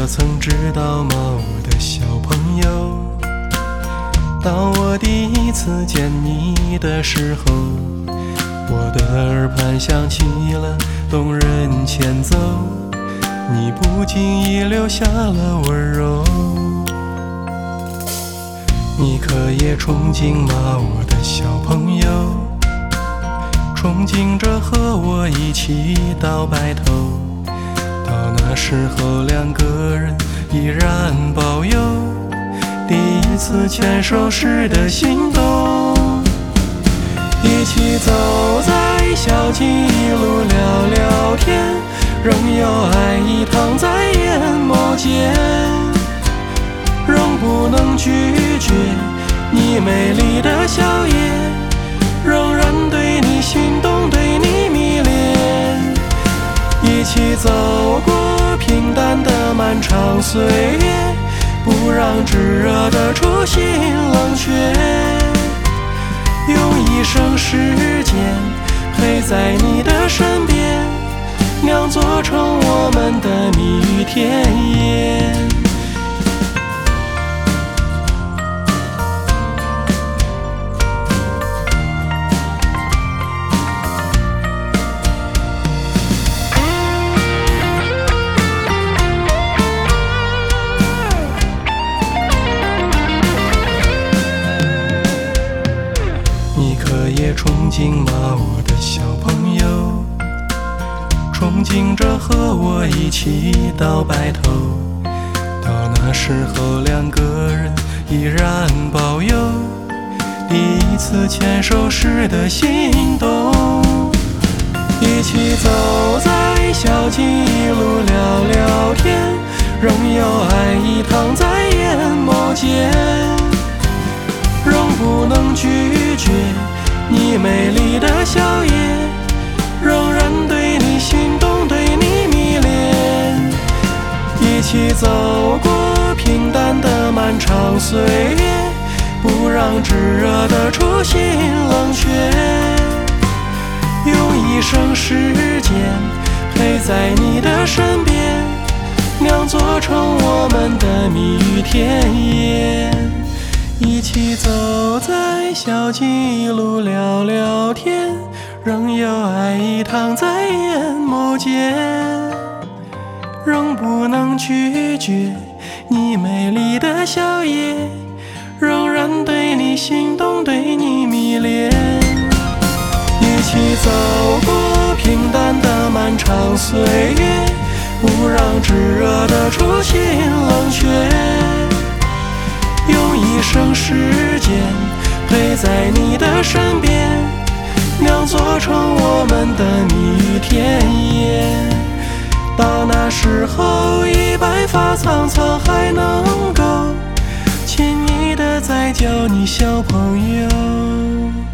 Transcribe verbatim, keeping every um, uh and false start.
曾知道吗，我的小朋友？当我第一次见你的时候，我的耳畔响起了动人前奏，你不经意留下了温柔。你可也憧憬吗，我的小朋友？憧憬着和我一起到白头，到那时候两个人依然保有第一次牵手时的心动，一起走在小径一路聊聊天，仍有爱意躺在眼眸间，仍不能拒绝你美丽的笑颜，仍然对你心动，对你迷恋，一起走过平淡的漫长岁月，不让炙热的初心冷却，用一生时间陪在你的身边，酿作成我们的蜜语甜言。也憧憬吗，我的小朋友？憧憬着和我一起到白头，到那时候两个人依然保有第一次牵手时的心动，一起走在小径一路聊聊天，仍有爱意躺在眼眸间，仍不能拒绝你美丽的笑颜，仍然对你心动，对你迷恋，一起走过平淡的漫长岁月，不让炙热的初心冷却，用一生时间陪在你的身边，酿作成我们的蜜语甜言，一起走在小径一路聊聊天，仍有爱意躺在眼眸间，仍不能拒绝你美丽的笑颜，仍然对你心动，对你迷恋，一起走过平淡的漫长岁月，不让炙热的初心冷却，用一生时间陪在你的身边，酿作成我们的蜜语甜言，到那时候已白发苍苍，还能够轻易的再叫你小朋友。